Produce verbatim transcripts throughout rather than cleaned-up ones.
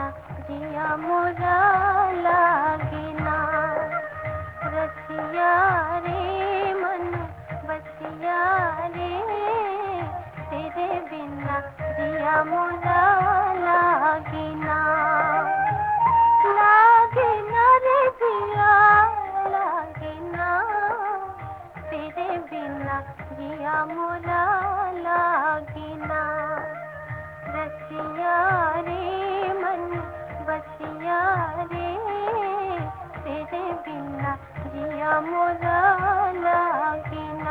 जिया मोरा लागे ना। रसिया रे मन बसिया रे, तेरे बिना जिया मोरा लागे ना। लागे ना रे जिया लागे ना, तेरे बिना जिया मोरा लागे ना। रसिया रे मन बसिया रे, तेरे बिना जिया मोरा लागे ना।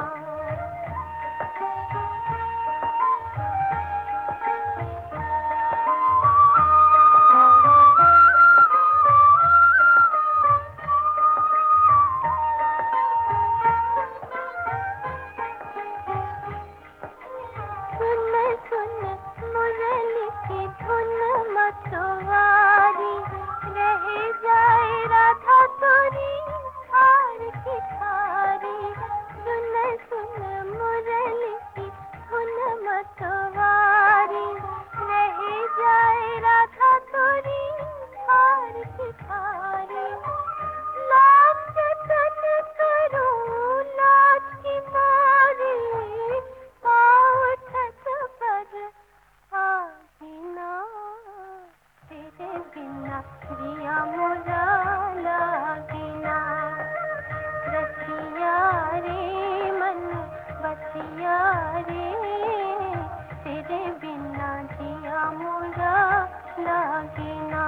मुरली की धुन मतवारी, रह जाए राधा तोरी हार की थारी। सुन सुन मुरली की धुन मतवारी, रह जाए राधा तोरी हार की थारी। लाज जतन करूं लाज की मारी, पाँव छत पर आगे ना, तेरे बिना जिया मोरा लागे ना। रसिया रे मन बसिया रे, तेरे बिना जिया मोरा लागे ना।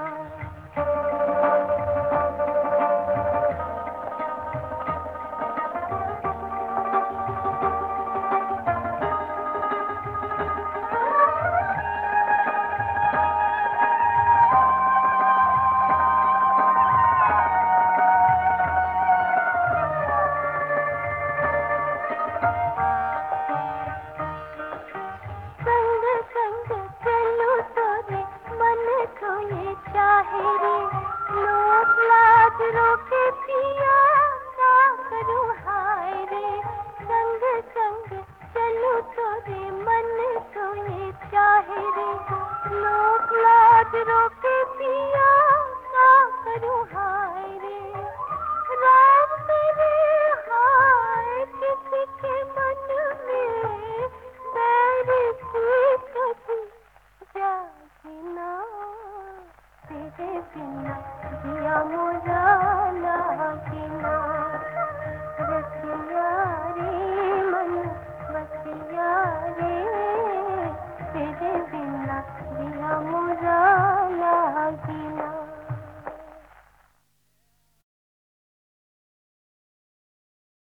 रोके पिया क्या करूं हाय रे। संग संग चलूं तोरे मन तो ये चाहे रे। लोक लाज रोके